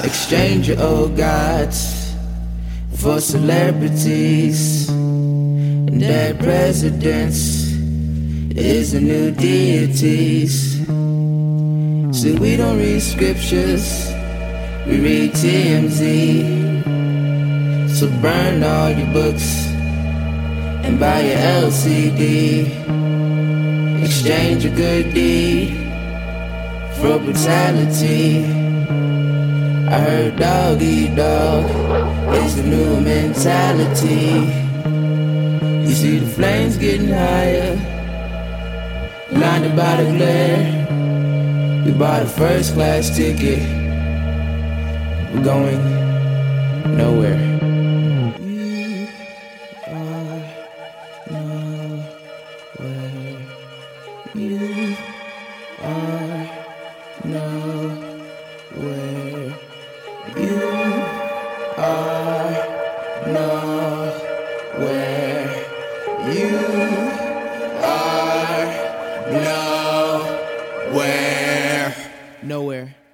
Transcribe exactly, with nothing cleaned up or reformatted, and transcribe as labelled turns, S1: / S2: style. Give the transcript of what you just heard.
S1: Exchange your old gods for celebrities and dead presidents is the new deities. See, we don't read scriptures, we read T M Z. So burn all your books and buy your L C D. Exchange a good deed for brutality. I heard dog eat dog is the new mentality. You see the flames getting higher, blinded by the glare. We bought a first class ticket, we're going nowhere. You are nowhere. You are nowhere. You are nowhere. You are nowhere.